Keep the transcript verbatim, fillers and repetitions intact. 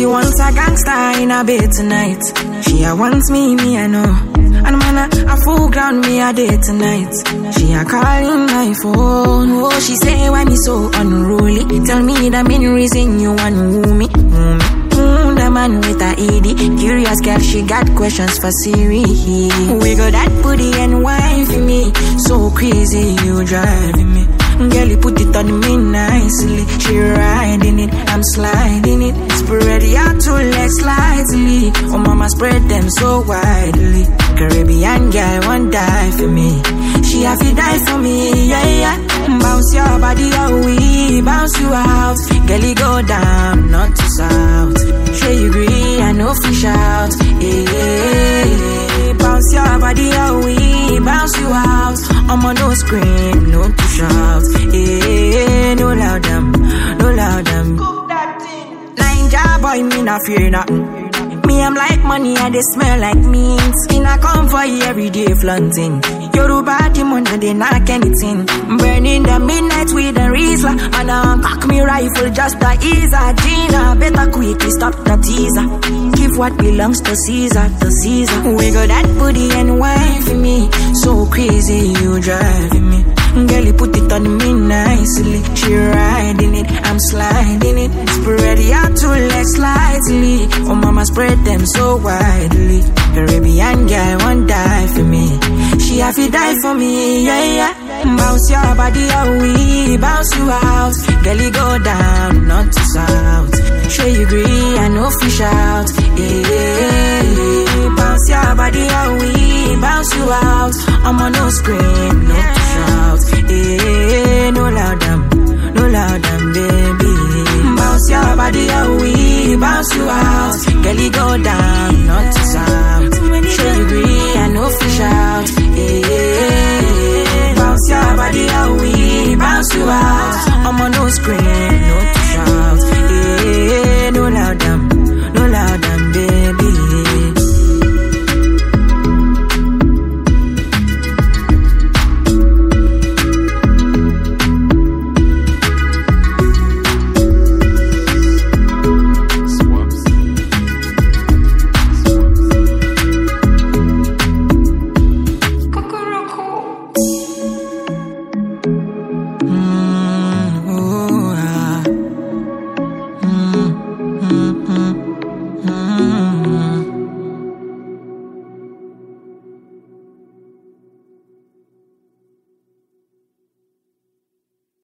She wants a gangster in a bed tonight. She a wants me, me I know. And man, a, a full ground me a day tonight. She a calling my phone. Oh, she say why me so unruly. Tell me the main reason you want woo me. Mm, mm, the man with a E D. Curious girl, she got questions for Siri. We got that booty and wine for me. So crazy, you driving me. Girl, you put it on me nicely. She riding it, I'm sliding it. Spread your two legs slightly. Oh, mama, spread them so widely. Caribbean girl won't die for me. She have to die for me, yeah, yeah. Bounce your body out, we bounce you out. Girl, you go down, not to south. Sure you agree, I know fish out. Yeah, bounce your body out, we bounce you out. I'm on no scream, no to shout. Yeah, no loud them, no loud them. Ninja boy, me not fear nothing. Me, I'm like money and they smell like means. In a convoy every day flaunting. Yoruba demon and they knock anything. Burning the midnight with a Rizla. And I cock me rifle just to ease a Gina. Better quickly stop the teaser. Give what belongs to Caesar, to Caesar. We got that booty and wine for me. So crazy you driving me. Girl, you put it on me nicely. She riding it, I'm sliding it. Spread your two legs slightly. Oh, mama, spread them so widely. Caribbean girl won't die for me. She have to die for me, yeah, yeah. Bounce your body out, we bounce you out. Girl, you go down, not to south. Sure you agree, I know fish out. Yeah, bounce your body out, we bounce you out. I'm on no scream, no to shout. Yeah, no loud them, no loud them, baby. Bounce your body out, we bounce you out. Girl, you go down, not to south.